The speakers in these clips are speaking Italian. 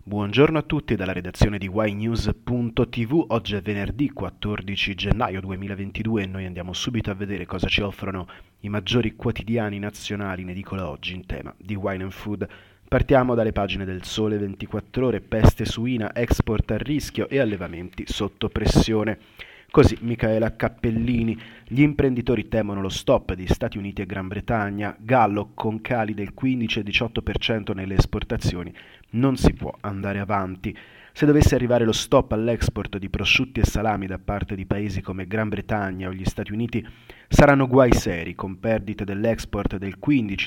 Buongiorno a tutti dalla redazione di ynews.tv. Oggi è venerdì 14 gennaio 2022 e noi andiamo subito a vedere cosa ci offrono i maggiori quotidiani nazionali in edicola oggi in tema di wine and food. Partiamo dalle pagine del Sole 24 Ore, peste suina, export a rischio e allevamenti sotto pressione. Così Michaela Cappellini, gli imprenditori temono lo stop di Stati Uniti e Gran Bretagna, Gallo con cali del 15 e 18% nelle esportazioni, non si può andare avanti. Se dovesse arrivare lo stop all'export di prosciutti e salami da parte di paesi come Gran Bretagna o gli Stati Uniti, saranno guai seri, con perdite dell'export del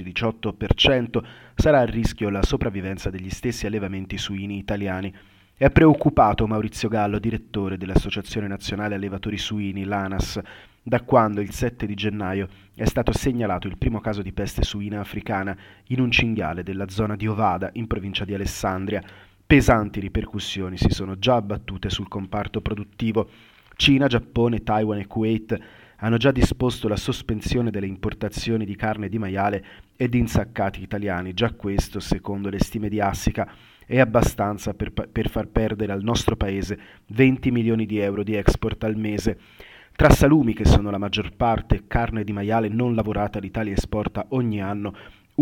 15-18%, sarà a rischio la sopravvivenza degli stessi allevamenti suini italiani. È preoccupato Maurizio Gallo, direttore dell'Associazione Nazionale Allevatori Suini, l'ANAS, da quando il 7 di gennaio è stato segnalato il primo caso di peste suina africana in un cinghiale della zona di Ovada, in provincia di Alessandria. Pesanti ripercussioni si sono già abbattute sul comparto produttivo. Cina, Giappone, Taiwan e Kuwait hanno già disposto la sospensione delle importazioni di carne di maiale e di insaccati italiani. Già questo, secondo le stime di Assica, è abbastanza per far perdere al nostro paese 20 milioni di euro di export al mese. Tra salumi, che sono la maggior parte, e carne di maiale non lavorata, l'Italia esporta ogni anno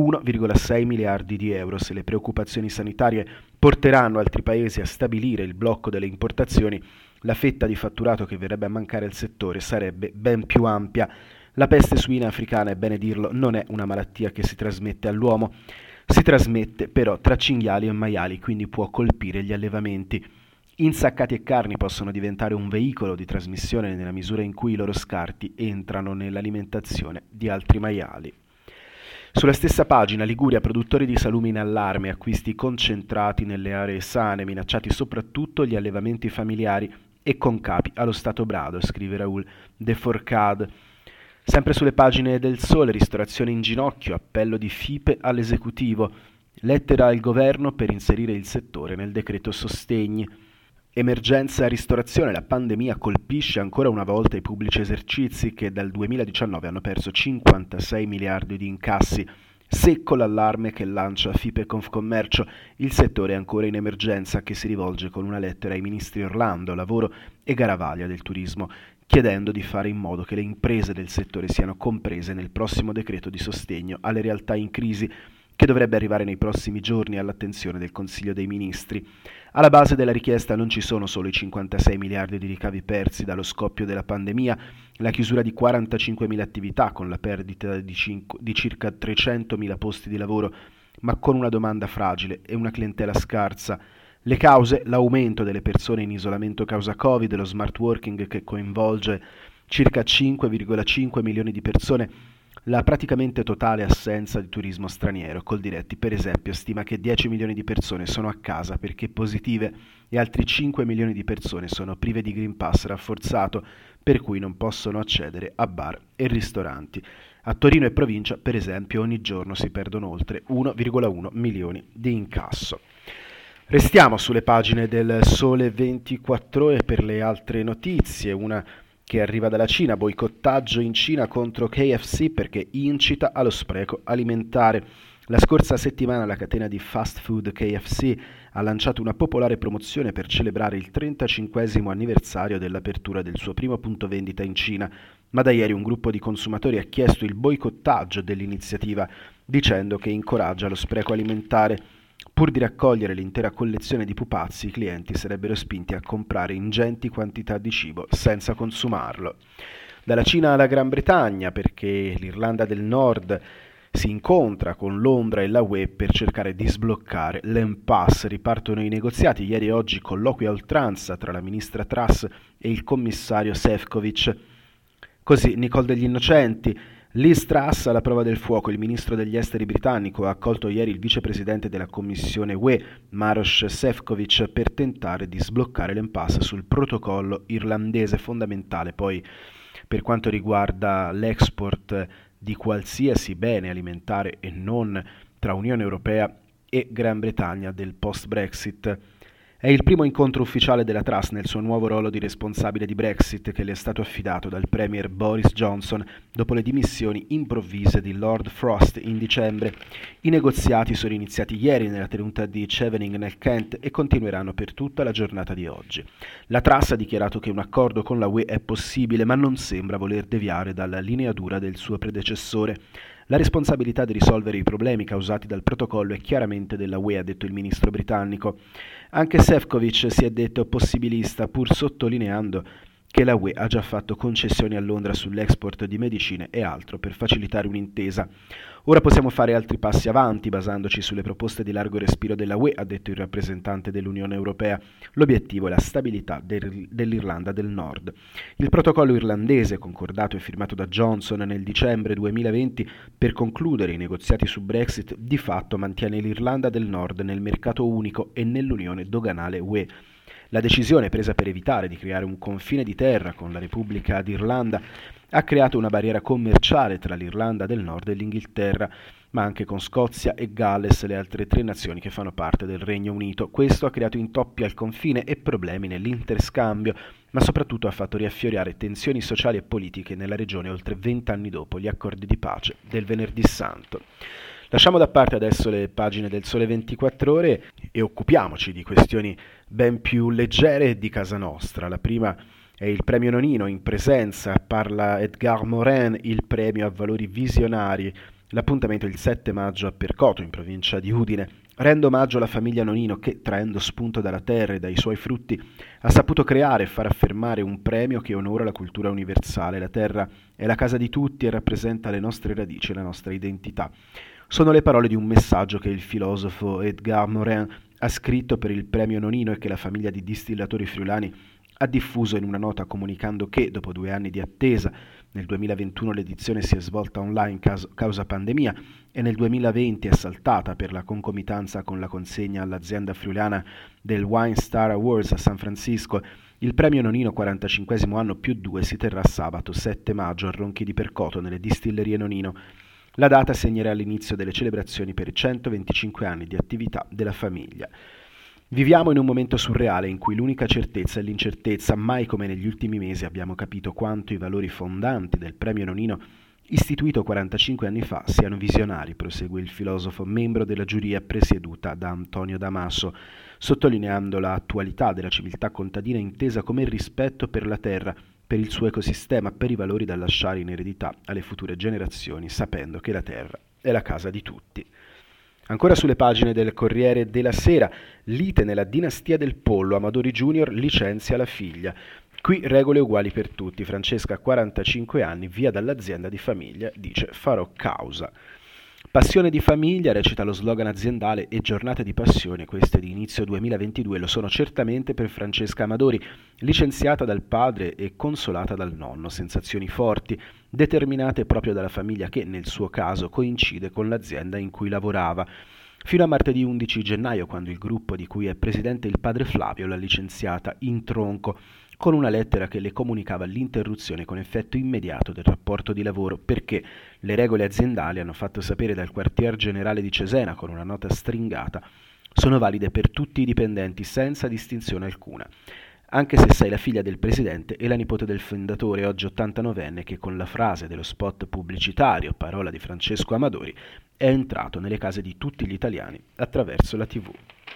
1,6 miliardi di euro. Se le preoccupazioni sanitarie porteranno altri paesi a stabilire il blocco delle importazioni, la fetta di fatturato che verrebbe a mancare al settore sarebbe ben più ampia. La peste suina africana, è bene dirlo, non è una malattia che si trasmette all'uomo. Si trasmette però tra cinghiali e maiali, quindi può colpire gli allevamenti. Insaccati e carni possono diventare un veicolo di trasmissione nella misura in cui i loro scarti entrano nell'alimentazione di altri maiali. Sulla stessa pagina, Liguria, produttori di salumi in allarme, acquisti concentrati nelle aree sane, minacciati soprattutto gli allevamenti familiari e con capi allo stato brado, scrive Raoul De Forcade. Sempre sulle pagine del Sole, ristorazione in ginocchio, appello di FIPE all'esecutivo, lettera al governo per inserire il settore nel decreto sostegni. Emergenza ristorazione, la pandemia colpisce ancora una volta i pubblici esercizi che dal 2019 hanno perso 56 miliardi di incassi. Secco l'allarme che lancia FIPE Confcommercio, il settore è ancora in emergenza, che si rivolge con una lettera ai ministri Orlando, Lavoro e Garavaglia del Turismo, chiedendo di fare in modo che le imprese del settore siano comprese nel prossimo decreto di sostegno alle realtà in crisi, che dovrebbe arrivare nei prossimi giorni all'attenzione del Consiglio dei Ministri. Alla base della richiesta non ci sono solo i 56 miliardi di ricavi persi dallo scoppio della pandemia, la chiusura di 45.000 attività con la perdita di circa 300.000 posti di lavoro, ma con una domanda fragile e una clientela scarsa. Le cause: l'aumento delle persone in isolamento causa Covid, lo smart working che coinvolge circa 5,5 milioni di persone, la praticamente totale assenza di turismo straniero. Coldiretti, per esempio, stima che 10 milioni di persone sono a casa perché positive e altri 5 milioni di persone sono prive di Green Pass rafforzato, per cui non possono accedere a bar e ristoranti. A Torino e provincia, per esempio, ogni giorno si perdono oltre 1,1 milioni di incasso. Restiamo sulle pagine del Sole 24 Ore per le altre notizie. Una che arriva dalla Cina: boicottaggio in Cina contro KFC perché incita allo spreco alimentare. La scorsa settimana la catena di fast food KFC ha lanciato una popolare promozione per celebrare il 35° anniversario dell'apertura del suo primo punto vendita in Cina, ma da ieri un gruppo di consumatori ha chiesto il boicottaggio dell'iniziativa, dicendo che incoraggia lo spreco alimentare. Pur di raccogliere l'intera collezione di pupazzi, i clienti sarebbero spinti a comprare ingenti quantità di cibo senza consumarlo. Dalla Cina alla Gran Bretagna, perché l'Irlanda del Nord si incontra con Londra e la UE per cercare di sbloccare l'impasse. Ripartono i negoziati. Ieri e oggi colloquio a oltranza tra la ministra Truss e il commissario Šefčovič. Così Nicole degli Innocenti. Liz Truss alla prova del fuoco. Il ministro degli esteri britannico ha accolto ieri il vicepresidente della Commissione UE, Maroš Šefčovič, per tentare di sbloccare l'impasse sul protocollo irlandese, fondamentale poi per quanto riguarda l'export di qualsiasi bene alimentare e non tra Unione Europea e Gran Bretagna del post-Brexit. È il primo incontro ufficiale della Truss nel suo nuovo ruolo di responsabile di Brexit che le è stato affidato dal premier Boris Johnson dopo le dimissioni improvvise di Lord Frost in dicembre. I negoziati sono iniziati ieri nella tenuta di Chevening nel Kent e continueranno per tutta la giornata di oggi. La Truss ha dichiarato che un accordo con la UE è possibile, ma non sembra voler deviare dalla linea dura del suo predecessore. La responsabilità di risolvere i problemi causati dal protocollo è chiaramente della UE, ha detto il ministro britannico. Anche Šefčovič si è detto possibilista, pur sottolineando che la UE ha già fatto concessioni a Londra sull'export di medicine e altro per facilitare un'intesa. Ora possiamo fare altri passi avanti basandoci sulle proposte di largo respiro della UE, ha detto il rappresentante dell'Unione Europea. L'obiettivo è la stabilità dell'Irlanda del Nord. Il protocollo irlandese, concordato e firmato da Johnson nel dicembre 2020 per concludere i negoziati su Brexit, di fatto mantiene l'Irlanda del Nord nel mercato unico e nell'unione doganale UE. La decisione presa per evitare di creare un confine di terra con la Repubblica d'Irlanda ha creato una barriera commerciale tra l'Irlanda del Nord e l'Inghilterra, ma anche con Scozia e Galles, le altre 3 nazioni che fanno parte del Regno Unito. Questo ha creato intoppi al confine e problemi nell'interscambio, ma soprattutto ha fatto riaffiorare tensioni sociali e politiche nella regione oltre 20 anni dopo gli accordi di pace del Venerdì Santo. Lasciamo da parte adesso le pagine del Sole 24 Ore e occupiamoci di questioni ben più leggere di casa nostra. La prima è il premio Nonino in presenza, parla Edgar Morin, il premio a valori visionari. L'appuntamento è il 7 maggio a Percoto, in provincia di Udine. Rendo omaggio alla famiglia Nonino che, traendo spunto dalla terra e dai suoi frutti, ha saputo creare e far affermare un premio che onora la cultura universale. La terra è la casa di tutti e rappresenta le nostre radici e la nostra identità. Sono le parole di un messaggio che il filosofo Edgar Morin ha scritto per il premio Nonino e che la famiglia di distillatori friulani ha diffuso in una nota comunicando che, dopo 2 anni di attesa, nel 2021 l'edizione si è svolta online causa pandemia e nel 2020 è saltata per la concomitanza con la consegna all'azienda friulana del Wine Star Awards a San Francisco. Il premio Nonino 45° anno più 2 si terrà sabato 7 maggio a Ronchi di Percoto nelle distillerie Nonino. La data segnerà l'inizio delle celebrazioni per i 125 anni di attività della famiglia. Viviamo in un momento surreale in cui l'unica certezza è l'incertezza. Mai come negli ultimi mesi abbiamo capito quanto i valori fondanti del premio Nonino, istituito 45 anni fa, siano visionari, prosegue il filosofo, membro della giuria presieduta da Antonio Damaso, sottolineando l'attualità della civiltà contadina intesa come il rispetto per la terra, per il suo ecosistema, per i valori da lasciare in eredità alle future generazioni, sapendo che la terra è la casa di tutti. Ancora sulle pagine del Corriere della Sera, lite nella dinastia del pollo, Amadori Junior licenzia la figlia. Qui regole uguali per tutti, Francesca 45 anni, via dall'azienda di famiglia, dice farò causa. Passione di famiglia, recita lo slogan aziendale, e giornate di passione, queste di inizio 2022, lo sono certamente per Francesca Amadori, licenziata dal padre e consolata dal nonno, sensazioni forti, determinate proprio dalla famiglia che, nel suo caso, coincide con l'azienda in cui lavorava. Fino a martedì 11 gennaio, quando il gruppo di cui è presidente il padre Flavio l'ha licenziata in tronco, con una lettera che le comunicava l'interruzione con effetto immediato del rapporto di lavoro, perché le regole aziendali, hanno fatto sapere dal quartier generale di Cesena con una nota stringata, sono valide per tutti i dipendenti senza distinzione alcuna, anche se sei la figlia del presidente e la nipote del fondatore, oggi 89enne, che con la frase dello spot pubblicitario, parola di Francesco Amadori, è entrato nelle case di tutti gli italiani attraverso la TV.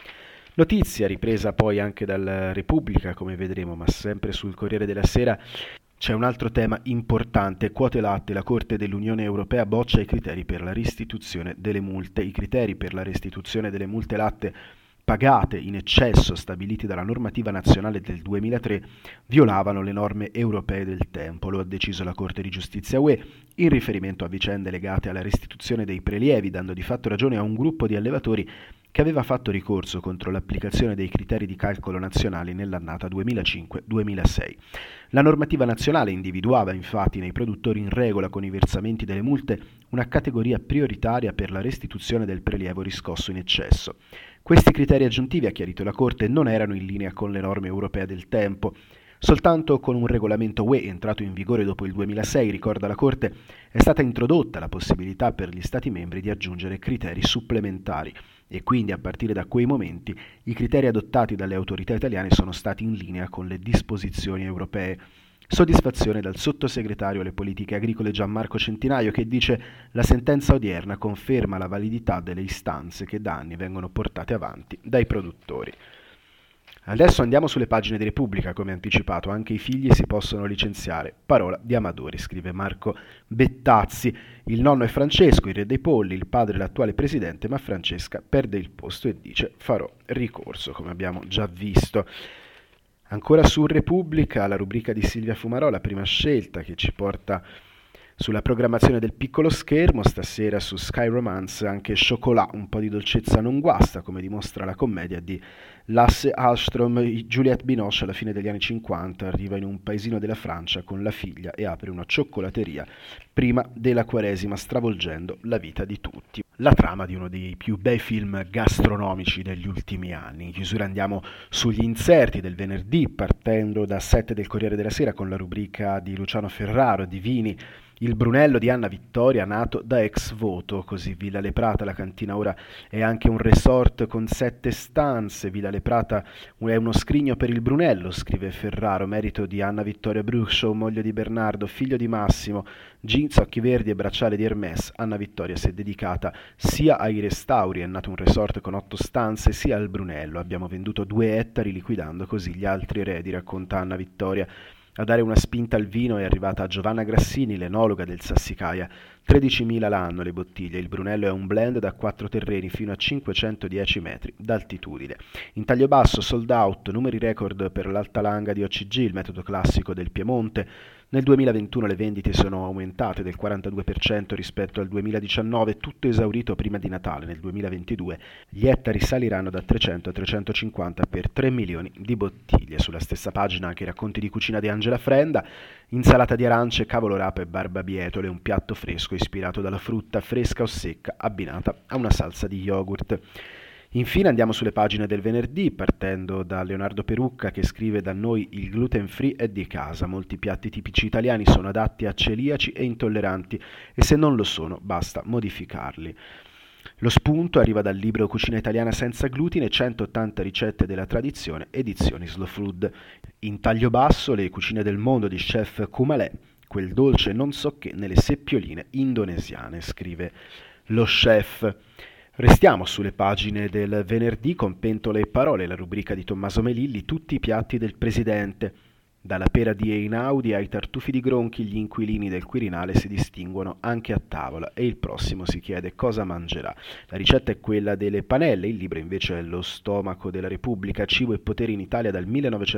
Notizia ripresa poi anche dalla Repubblica, come vedremo, ma sempre sul Corriere della Sera. C'è un altro tema importante, quote latte, la Corte dell'Unione Europea boccia i criteri per la restituzione delle multe. I criteri per la restituzione delle multe latte pagate in eccesso stabiliti dalla normativa nazionale del 2003 violavano le norme europee del tempo, lo ha deciso la Corte di Giustizia UE in riferimento a vicende legate alla restituzione dei prelievi, dando di fatto ragione a un gruppo di allevatori che aveva fatto ricorso contro l'applicazione dei criteri di calcolo nazionali nell'annata 2005-2006. La normativa nazionale individuava infatti nei produttori in regola con i versamenti delle multe una categoria prioritaria per la restituzione del prelievo riscosso in eccesso. Questi criteri aggiuntivi, ha chiarito la Corte, non erano in linea con le norme europee del tempo. Soltanto con un regolamento UE entrato in vigore dopo il 2006, ricorda la Corte, è stata introdotta la possibilità per gli Stati membri di aggiungere criteri supplementari. e quindi a partire da quei momenti i criteri adottati dalle autorità italiane sono stati in linea con le disposizioni europee. Soddisfazione dal sottosegretario alle politiche agricole Gianmarco Centinaio che dice: la sentenza odierna conferma la validità delle istanze che da anni vengono portate avanti dai produttori. Adesso andiamo sulle pagine di Repubblica, come anticipato, anche i figli si possono licenziare. Parola di Amadori, scrive Marco Bettazzi. Il nonno è Francesco, il re dei polli, il padre è l'attuale presidente, ma Francesca perde il posto e dice: farò ricorso, come abbiamo già visto. Ancora su Repubblica, la rubrica di Silvia Fumarola, prima scelta, che ci porta sulla programmazione del piccolo schermo. Stasera su Sky Romance anche Chocolat, un po' di dolcezza non guasta, come dimostra la commedia di Lasse Hallström. Juliette Binoche alla fine degli anni 50 arriva in un paesino della Francia con la figlia e apre una cioccolateria prima della Quaresima, stravolgendo la vita di tutti. La trama di uno dei più bei film gastronomici degli ultimi anni. In chiusura andiamo sugli inserti del venerdì, partendo da 7 del Corriere della Sera con la rubrica di Luciano Ferraro, di vini. Il Brunello di Anna Vittoria, nato da ex voto, così Villa Le Prata, la cantina ora è anche un resort con 7 stanze. Villa Le Prata è uno scrigno per il Brunello, scrive Ferraro, merito di Anna Vittoria Bruchshaw, moglie di Bernardo, figlio di Massimo, jeans, occhi verdi e bracciale di Hermès. Anna Vittoria si è dedicata sia ai restauri, è nato un resort con 8 stanze, sia al Brunello. Abbiamo venduto 2 ettari liquidando così gli altri eredi, racconta Anna Vittoria. A dare una spinta al vino è arrivata Giovanna Grassini, l'enologa del Sassicaia. 13.000 l'anno le bottiglie. Il Brunello è un blend da 4 terreni fino a 510 metri d'altitudine. In taglio basso, sold out, numeri record per l'Alta Langa di OCG, il metodo classico del Piemonte. Nel 2021 le vendite sono aumentate del 42% rispetto al 2019, tutto esaurito prima di Natale. Nel 2022 gli ettari saliranno da 300 a 350 per 3 milioni di bottiglie. Sulla stessa pagina anche i racconti di cucina di Angela Frenda, insalata di arance, cavolo rapa e barbabietole, un piatto fresco ispirato dalla frutta fresca o secca abbinata a una salsa di yogurt. Infine andiamo sulle pagine del venerdì, partendo da Leonardo Perucca che scrive: da noi il gluten free è di casa, molti piatti tipici italiani sono adatti a celiaci e intolleranti e se non lo sono basta modificarli. Lo spunto arriva dal libro Cucina italiana senza glutine, 180 ricette della tradizione, edizioni Slow Food. In taglio basso le cucine del mondo di chef Kumalé, quel dolce non so che nelle seppioline indonesiane, scrive lo chef. Restiamo sulle pagine del venerdì con Pentole e Parole, la rubrica di Tommaso Melilli, tutti i piatti del presidente. Dalla pera di Einaudi ai tartufi di Gronchi, gli inquilini del Quirinale si distinguono anche a tavola e il prossimo si chiede cosa mangerà. La ricetta è quella delle panelle, il libro invece è Lo stomaco della Repubblica, cibo e potere in Italia dal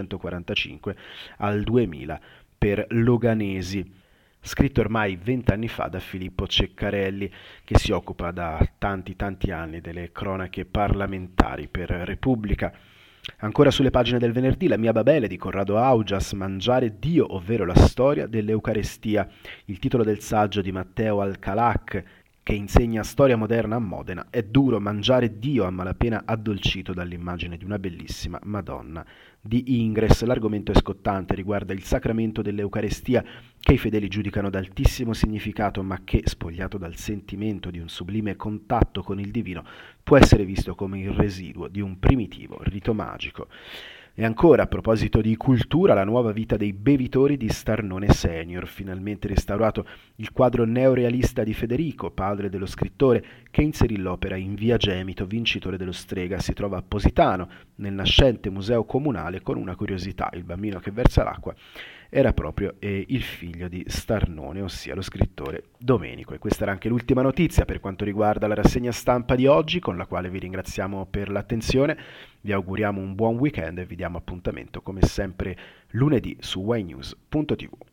1945 al 2000 per Loganesi. Scritto ormai 20 anni fa da Filippo Ceccarelli, che si occupa da tanti anni delle cronache parlamentari per Repubblica. Ancora sulle pagine del venerdì, La mia Babele di Corrado Augias, Mangiare Dio, ovvero la storia dell'Eucarestia, il titolo del saggio di Matteo Alcalac, che insegna storia moderna a Modena. È duro mangiare Dio, a malapena addolcito dall'immagine di una bellissima Madonna di Ingres. L'argomento è scottante, riguarda il sacramento dell'Eucarestia che i fedeli giudicano d'altissimo significato, ma che, spogliato dal sentimento di un sublime contatto con il divino, può essere visto come il residuo di un primitivo rito magico. E ancora, a proposito di cultura, la nuova vita dei bevitori di Starnone Senior, finalmente restaurato il quadro neorealista di Federico, padre dello scrittore, che inserì l'opera in via Gemito, vincitore dello Strega. Si trova a Positano, nel nascente museo comunale, con una curiosità: il bambino che versa l'acqua era proprio il figlio di Starnone, ossia lo scrittore Domenico. E questa era anche l'ultima notizia per quanto riguarda la rassegna stampa di oggi, con la quale vi ringraziamo per l'attenzione, vi auguriamo un buon weekend e vi diamo appuntamento come sempre lunedì su ynews.tv.